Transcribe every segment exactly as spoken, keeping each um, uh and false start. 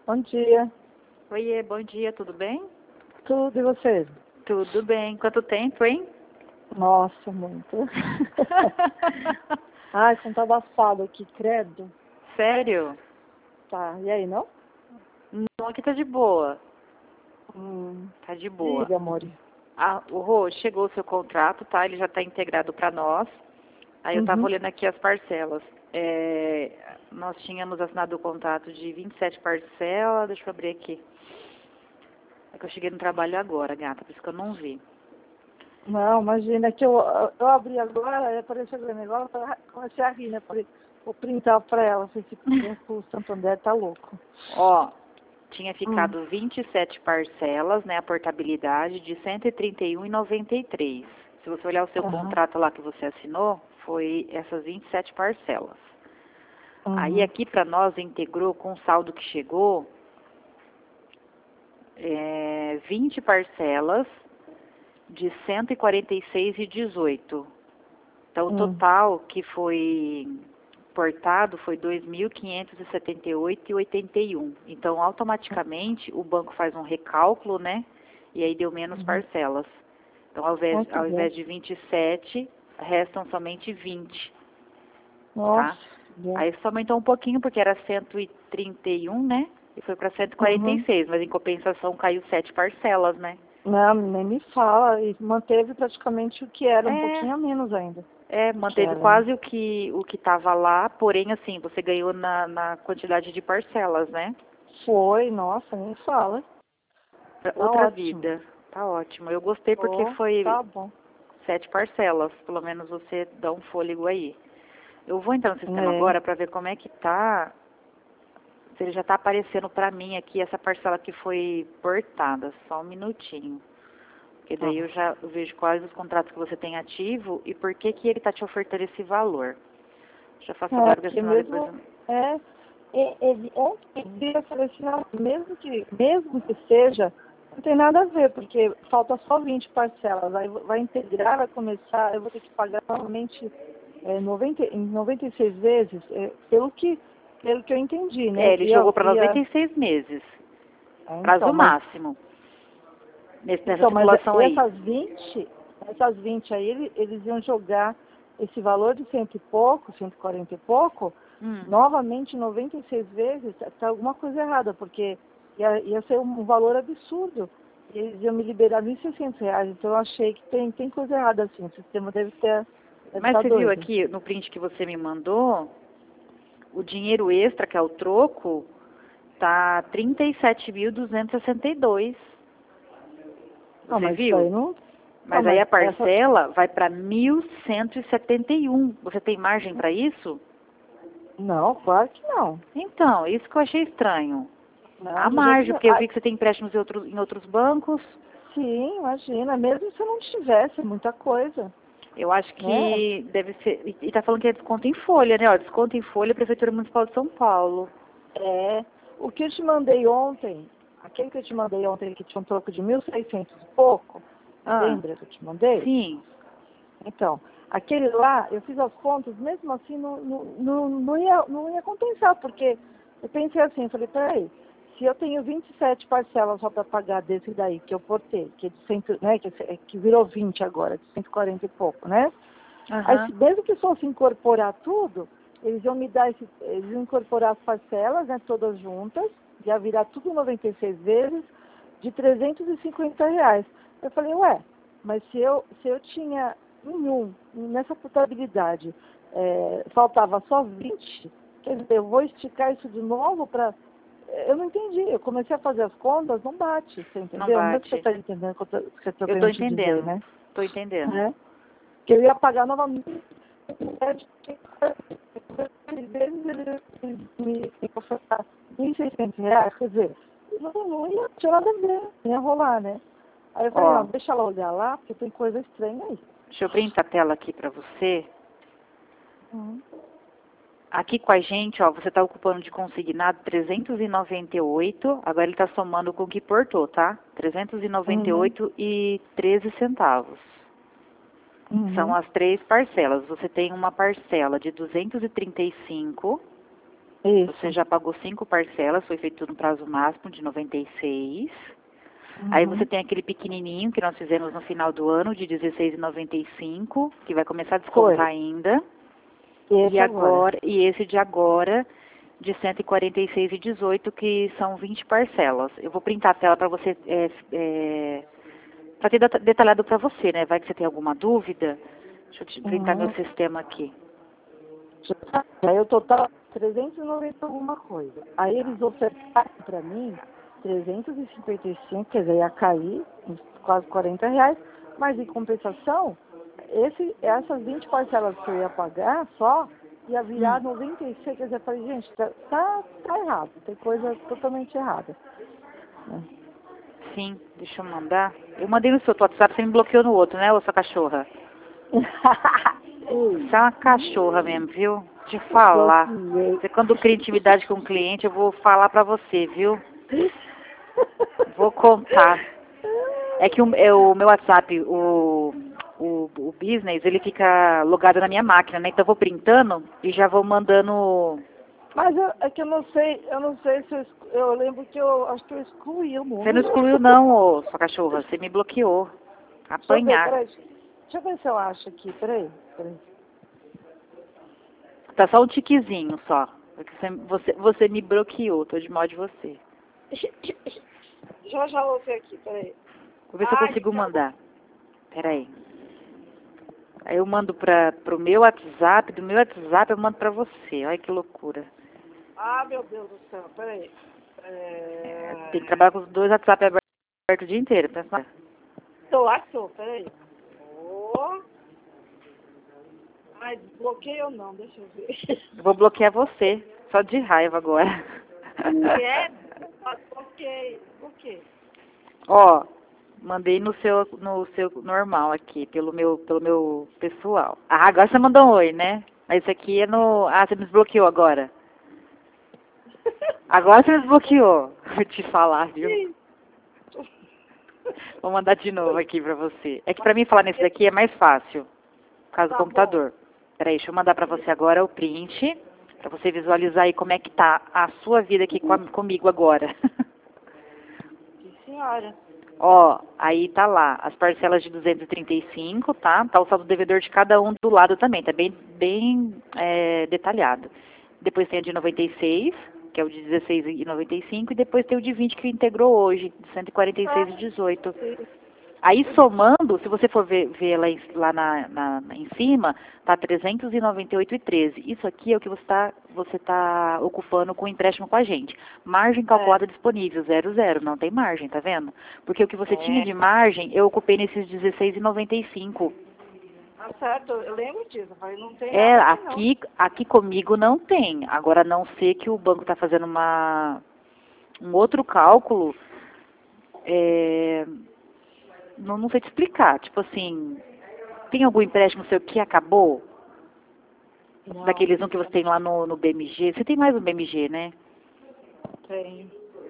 Bom dia. Oiê, bom dia, tudo bem? Tudo, e você? Tudo bem. Quanto tempo, hein? Nossa, muito. Ai, como tá abafado aqui, credo. Sério? Tá, e aí, não? Não, aqui tá de boa. Hum, Tá de boa. diga, amor. Ah, o Rô, chegou o seu contrato, tá? Ele já tá integrado para nós. Aí eu tava Uhum. olhando aqui as parcelas. É, nós tínhamos assinado o contrato de vinte e sete parcelas. Deixa eu abrir aqui. É que eu cheguei no trabalho agora, gata, por isso que eu não vi. Não, imagina que eu, eu abri agora, aí apareceu aquele negócio, eu comecei a rir, né? Falei, vou printar pra ela, falei, esse o Santander tá louco. Ó, tinha Hum. ficado vinte e sete parcelas, né, a portabilidade de cento e trinta e um reais e noventa e três centavos. Se você olhar o seu Uhum. contrato lá que você assinou, foi essas vinte e sete parcelas. Uhum. Aí aqui para nós integrou com o saldo que chegou é, vinte parcelas de cento e quarenta e seis reais e dezoito centavos. Então o Hum. total que foi portado foi dois mil quinhentos e setenta e oito reais e oitenta e um centavos. Então automaticamente o banco faz um recálculo, né? E aí deu menos Uhum. parcelas. Então ao invés, Ai, que ao bom. invés de vinte e sete, restam somente vinte, Nossa, tá? que bom. Aí só aumentou um pouquinho porque era cento e trinta e um, né? E foi para cento e quarenta e seis, Uhum. mas em compensação caiu sete parcelas, né? Não, nem me fala. E manteve praticamente o que era, um É, pouquinho a menos ainda. é, O que manteve era, né? quase o que o que estava lá, porém assim, você ganhou na, na quantidade de parcelas, né? Foi, nossa, nem fala. Tá Outra ótimo. vida, tá ótimo. Eu gostei porque Oh, foi tá bom. sete parcelas, pelo menos você dá um fôlego aí. Eu vou entrar no sistema É. agora para ver como é que tá, se ele já tá aparecendo para mim aqui essa parcela que foi portada, só um minutinho. Porque Tá. daí eu já vejo quais os contratos que você tem ativo e por que que ele tá te ofertando esse valor. Já faço É, agora, porque porque senão depois... mesmo. É. e- Ele, ontem eu falei assim, não, mesmo que, mesmo que seja, não tem nada a ver, porque falta só vinte parcelas. Aí vai integrar, vai começar, eu vou ter que pagar novamente é, noventa, em noventa e seis vezes, é, pelo que, pelo que eu entendi, É, né? ele E a, jogou para e a, noventa e seis meses, é, então, prazo mas máximo, nesse- nessa Então, mas simulação aí. essas vinte, essas vinte aí, ele- eles iam jogar esse valor de cento e pouco, cento e quarenta e pouco, Hum. novamente noventa e seis vezes, está alguma coisa errada, porque ia, ia ser um valor absurdo. Eles iam me liberar mil e seiscentos reais, então eu achei que tem, tem coisa errada assim, o sistema deve ter, deve Mas estar você viu doido. aqui no print que você me mandou, o dinheiro extra, que é o troco, tá trinta e sete mil duzentos e sessenta e dois. Não, Você mas isso viu? aí não... Não, Mas aí mas a essa... parcela vai para mil cento e setenta e um. Você tem margem para isso? Não, claro que não. Então, isso que eu achei estranho. Não, A de jeito margem, nenhum. porque eu Ah, vi que você tem empréstimos em outros, em outros bancos. sim, imagina, mesmo se eu não tivesse muita coisa. Eu acho Né? que deve ser. E está falando que é desconto em folha, né? Ó, desconto em folha, Prefeitura Municipal de São Paulo. É, o que eu te mandei ontem, aquele que eu te mandei ontem, que tinha um troco de mil e seiscentos e pouco, Ah, lembra que eu te mandei? sim. Então, aquele lá, eu fiz as contas, mesmo assim não, não, não, não ia, não ia compensar, porque eu pensei assim, eu falei, peraí, se eu tenho vinte e sete parcelas só para pagar desse daí, que eu portei, que, é de cento, né, que, é- que virou vinte agora, de cento e quarenta e pouco, né? Aí, Aham. se- mesmo que fosse incorporar tudo, eles iam me dar esse, eles iam incorporar as parcelas, né, todas juntas, ia virar tudo noventa e seis vezes, de trezentos e cinquenta reais. Eu falei, ué, mas se eu, se eu tinha em um, nessa portabilidade, é, faltava só vinte, quer dizer, eu vou esticar isso de novo para... Eu não entendi, eu comecei a fazer as contas, não bate, você Não entendeu? Não sei se você bate. está entendendo o que eu estou Eu tô querendo te dizer, entendendo. né? Tô entendendo. É. Que eu ia pagar novamente eles me ofertar mil e seiscentos reais, quer dizer, não, não ia ter nada a ver, não ia rolar, né? Aí eu falei, Ó, não, deixa ela olhar lá, porque tem coisa estranha aí. deixa eu printar a tela aqui pra você. Uhum. Aqui com a gente, ó, você tá ocupando de consignado trezentos e noventa e oito, agora ele tá somando com o que portou, tá? trezentos e noventa e Uhum. oito e treze centavos. São Uhum. as três parcelas. Você tem uma parcela de duzentos e trinta e cinco, Isso. Você já pagou cinco parcelas, foi feito no prazo máximo de noventa e seis. Uhum. Aí você tem aquele pequenininho que nós fizemos no final do ano, de dezesseis reais e noventa e cinco, que vai começar a descontar Foi. ainda. Esse E agora. agora, e esse de agora, de cento e quarenta e seis reais e dezoito, que são vinte parcelas. Eu vou printar a tela para você, é, é, para ter deta- detalhado para você, né? Vai que você tem alguma dúvida. Deixa eu te printar Uhum. meu sistema aqui. Aí o total trezentos e noventa alguma coisa. Aí eles ofertaram para mim trezentos e cinquenta e cinco, quer dizer, ia cair uns quase quarenta reais, mas em compensação, esse, essas vinte parcelas que eu ia pagar só, ia virar Hum. noventa e seis, quer dizer, eu falei, gente, tá, tá, tá errado, tem coisa totalmente errada. Né? Sim, deixa eu mandar. Eu mandei no seu WhatsApp, você me bloqueou no outro, né, ô sua cachorra? Você é uma cachorra mesmo, viu? Te falar. Bloqueei. Você, quando cria intimidade com o cliente, eu vou falar pra você, viu? Vou contar. É que o, é o meu WhatsApp, o, o, o business, ele fica logado na minha máquina, né? Então eu vou printando e já vou mandando. Mas eu, é que eu não sei, eu não sei se eu, exclu- eu lembro que eu acho que eu excluí o Você não número. excluiu não, ô sua cachorra. Você me bloqueou. Deixa eu ver, Apanhar. peraí. Deixa eu ver se eu acho aqui, peraí. peraí. Tá só um tiquezinho só. Porque Você, você, você me bloqueou, tô de mal de você. Já já vou ver aqui, peraí. Vou ver se eu Ai, consigo tá bom. mandar. Peraí. Aí eu mando para pro meu WhatsApp, do meu WhatsApp eu mando pra você. Olha que loucura. Ah, meu Deus do céu, peraí. É, É... tem que trabalhar com os dois WhatsApp abertos o dia inteiro. Pensa. Tô, achou, peraí. Oh. Ai, desbloqueei ou não, deixa eu ver. Eu vou bloquear você, só de raiva agora. É? Ok, ok. Ó, mandei no seu no seu normal aqui, pelo meu pelo meu pessoal. Ah, agora você mandou um oi, né? Mas isso aqui é no. Ah, você me desbloqueou agora. Agora você me desbloqueou. Vou te falar, viu? Vou mandar de novo aqui pra você. É que pra mim falar nesse daqui é mais fácil, por causa do Tá bom. computador. Peraí, deixa eu mandar pra você agora o print, pra você visualizar aí como é que tá a sua vida aqui com a- comigo agora. Sim, senhora. Ó, aí tá lá, as parcelas de duzentos e trinta e cinco, tá? Tá o saldo devedor de cada um do lado também, tá bem, bem é, detalhado. Depois tem a de noventa e seis, que é o de dezesseis reais e noventa e cinco, e depois tem o de vinte que integrou hoje, de cento e quarenta e seis reais e dezoito. Sim. Aí somando, se você for ver, ver lá, em, lá na, na- em cima, tá trezentos e noventa e oito reais e treze. Isso aqui é o que você está você tá ocupando com o empréstimo com a gente. Margem calculada disponível, zero, zero. Não tem margem, tá vendo? Porque o que você tinha É. de margem, eu ocupei nesses dezesseis reais e noventa e cinco. Tá certo, eu lembro disso. Eu falei, não tem É, nada aqui não. aqui, aqui comigo não tem. Agora, a não ser que o banco está fazendo uma, um outro cálculo, é, não, não sei te explicar. Tipo assim, tem algum empréstimo seu que acabou? Não, Daqueles um que você tem lá no, no B M G. Você tem mais um B M G, né? tem.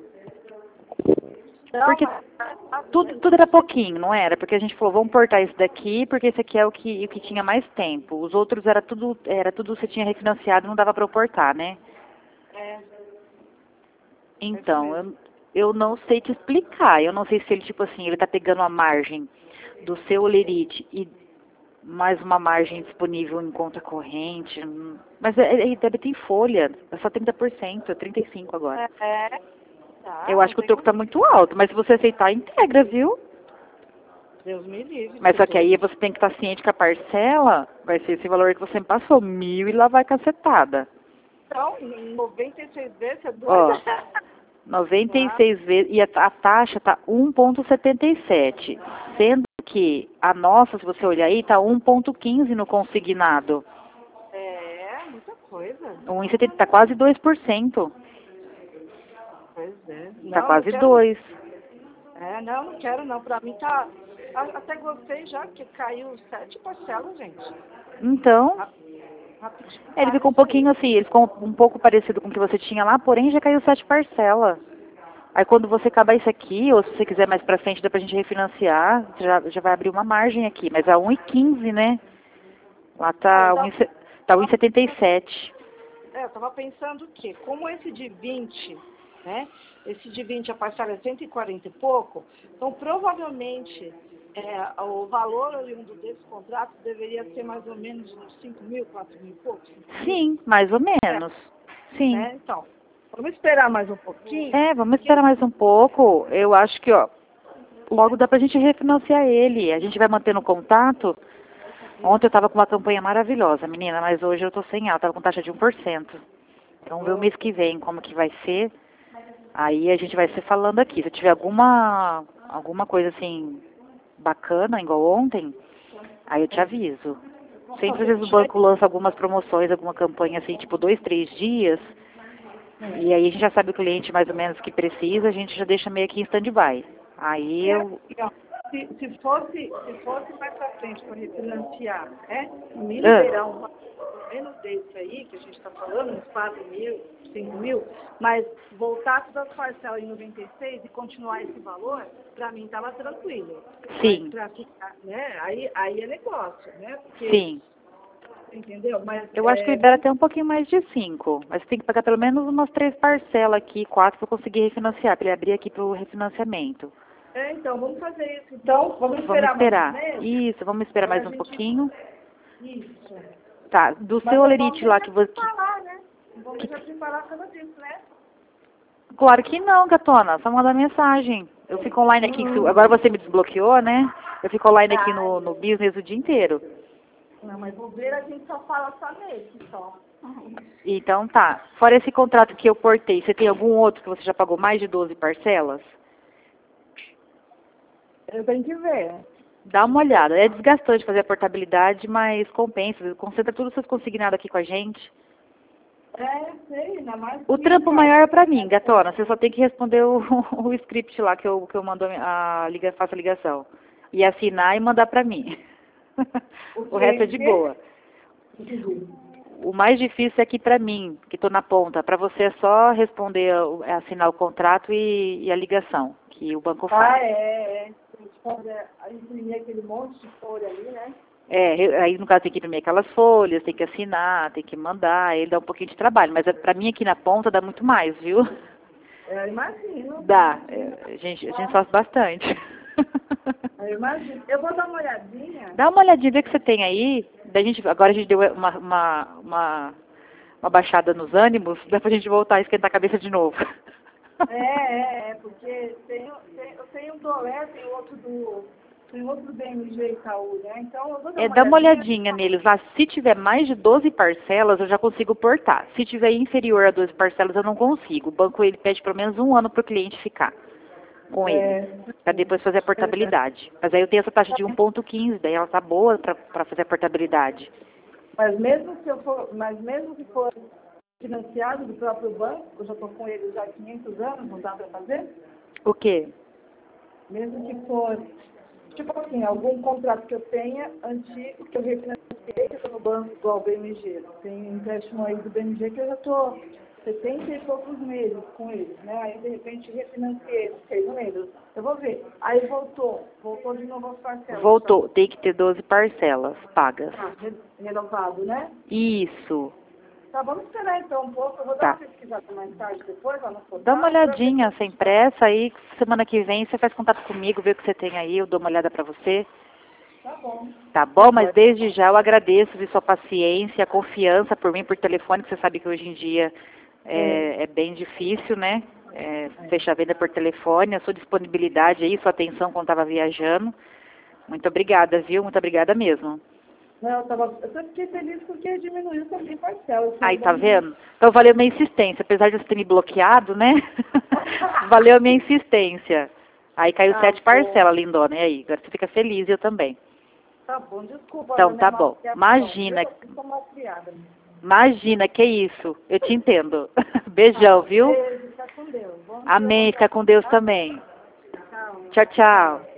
Não, Porque mas- tudo, tudo era pouquinho, não era? Porque a gente falou, vamos portar esse daqui, porque esse aqui é o que, o que tinha mais tempo. Os outros era tudo, era tudo você tinha refinanciado, não dava para eu portar, né? É, Então, mesmo. eu, eu não sei te explicar. Eu não sei se ele, tipo assim, ele tá pegando a margem do seu olerite e mais uma margem disponível em conta corrente. hum, Mas é- ele deve ter em folha. É só trinta por cento, é trinta e cinco por cento agora. É, é. Tá, Eu não acho que o tem teu como. tá muito alto, mas se você aceitar, integra, viu? Deus me livre. Mas só que aí Deus. você tem que estar ciente que a parcela vai ser esse valor que você me passou, mil e lá vai cacetada. Então, em noventa e seis vezes, é doida. Ó, noventa e seis vezes, e a, a taxa tá um vírgula setenta e sete, sendo que a nossa, se você olhar aí, tá um vírgula quinze no consignado. É, muita coisa. um vírgula setenta, tá quase dois por cento. Pois é. Tá Não, não quase quero. dois. É, não, não quero não. Pra mim tá. a- Até gostei já que caiu sete parcelas, gente. Então, Rapidinho. ele ficou um pouquinho assim, ele ficou um pouco parecido com o que você tinha lá, porém já caiu sete parcelas. Aí quando você acabar isso aqui, ou se você quiser mais pra frente, dá pra gente refinanciar, você já, já vai abrir uma margem aqui, mas a um vírgula quinze, né? Lá Ah, eu tá um tava. vírgula setenta e sete. É, eu estava pensando que, como esse de vinte, né? Esse de vinte a parcela é cento e quarenta e pouco, então provavelmente é, o valor oriundo desse contrato deveria ser mais ou menos uns cinco mil, quatro mil e pouco. Sim, mais ou menos. É, Sim. né? Então, vamos esperar mais um pouquinho. É, vamos esperar mais um pouco. Eu acho que, ó, logo dá pra gente refinanciar ele. A gente vai mantendo contato. Ontem eu tava com uma campanha maravilhosa, menina, mas hoje eu tô sem ela, tava com taxa de um por cento. Então, vamos ver o mês que vem como que vai ser. Aí a gente vai se falando aqui. Se tiver alguma, alguma coisa assim bacana, igual ontem, aí eu te aviso. Sempre às vezes o banco lança algumas promoções, alguma campanha assim, tipo dois, três dias. E aí a gente já sabe o cliente mais ou menos que precisa, a gente já deixa meio que em stand-by. Aí eu... Se, se, fosse, se fosse mais pra frente para refinanciar, né? Me Ah. liberar um menos desse aí, que a gente está falando, uns quatro mil, cinco mil, mas voltar todas as parcelas em noventa e seis e continuar esse valor, para mim estava tranquilo. Sim. Mas pra ficar, né? Aí, aí é negócio, né? Porque, Sim. entendeu? Mas, Eu acho é, que libera até um pouquinho mais de cinco, mas tem que pagar pelo menos umas três parcelas aqui, quatro, para conseguir refinanciar, para ele abrir aqui para o refinanciamento. É, então, vamos fazer isso. Então, vamos esperar, Vamos esperar. mais um mês. Isso, vamos esperar mais um gente... pouquinho. Isso. Tá, do Mas seu é olerite lá que você... falar, né? Vamos já preparar causa disso, né? Claro que não, gatona, só mandar mensagem. Eu fico online aqui, Uhum. agora você me desbloqueou, né? Eu fico online aqui Ah, no, no business o dia inteiro. Não, mas bobeira a gente só fala só nesse, só. Então tá. Fora esse contrato que eu portei, você tem algum outro que você já pagou mais de doze parcelas? Eu tenho que ver. Dá uma olhada. É desgastante fazer a portabilidade, mas compensa. Concentra tudo seus consignados aqui com a gente. É, sei, ainda mais. O trampo maior é pra mim, gatona. Você só tem que responder o, o script lá que eu, que eu mando a, liga, faço a ligação. E assinar e mandar pra mim. O resto é de boa. O mais difícil é aqui pra mim, que tô na ponta. Pra você é só responder, é assinar o contrato e, e a ligação, que o banco faz. Ah, é, é. A gente pode imprimir aquele monte de folha ali, né? É, aí no caso tem que imprimir aquelas folhas, tem que assinar, tem que mandar, ele dá um pouquinho de trabalho, mas é, pra mim aqui na ponta dá muito mais, viu? Eu imagino. Dá, é, a gente, a gente faz bastante. Eu imagino. Eu vou dar uma olhadinha. Dá uma olhadinha, vê o que você tem aí. Da gente, agora a gente deu uma, uma, uma, uma baixada nos ânimos, dá pra gente voltar a esquentar a cabeça de novo. É, é, é, porque tem, tem, eu tenho um do Olé, tem outro do. Tem outro do B M G Itaú, né? Então eu vou dar É, uma dá uma olhadinha. olhadinha neles lá. Se tiver mais de doze parcelas, eu já consigo portar. Se tiver inferior a doze parcelas, eu não consigo. O banco ele pede pelo menos um ano para o cliente ficar com ele, É, para depois fazer a portabilidade. Mas aí eu tenho essa taxa de um ponto quinze, daí ela tá boa para fazer a portabilidade. Mas mesmo se eu for, mas mesmo que for financiado do próprio banco, eu já estou com ele já há quinhentos anos, não dá para fazer? O quê? Mesmo que for, tipo assim, algum contrato que eu tenha antigo, que eu refinanciei, que eu estou no banco igual o B M G. Tem um empréstimo aí do B M G que eu já estou setenta e poucos meses com eles, né? Aí de repente refinanciei seis meses. Eu vou ver. Aí voltou, voltou de novo as parcelas. Voltou, tem que ter doze parcelas pagas. Tá, re- renovado, né? Isso. Tá, vamos esperar então um pouco. Eu vou dar Tá. uma pesquisada mais tarde depois, lá no portal. Dá uma olhadinha, sem pressa, aí semana que vem você faz contato comigo, vê o que você tem aí, eu dou uma olhada pra você. Tá bom. Tá bom? Mas desde já eu agradeço de sua paciência, a confiança por mim, por telefone, que você sabe que hoje em dia é, é bem difícil, né? É, fechar a venda por telefone, a sua disponibilidade aí, sua atenção quando estava viajando. Muito obrigada, viu? Muito obrigada mesmo. Não, eu, tava, eu só fiquei feliz porque diminuiu também parcela. Aí, tá vendo? Então valeu a minha insistência, apesar de você ter me bloqueado, né? Valeu a minha insistência. Aí caiu Ah, sete bom. parcelas, lindona, e aí? Agora você fica feliz, eu também. Tá bom, desculpa. Então, minha tá bom. malcriação. Imagina, Eu sou malcriada. imagina, que isso. Eu te entendo. Beijão, Ah, viu? beijo, fica com Deus. Bom dia, Amém, bom fica com Deus também. Tchau. Tchau, tchau.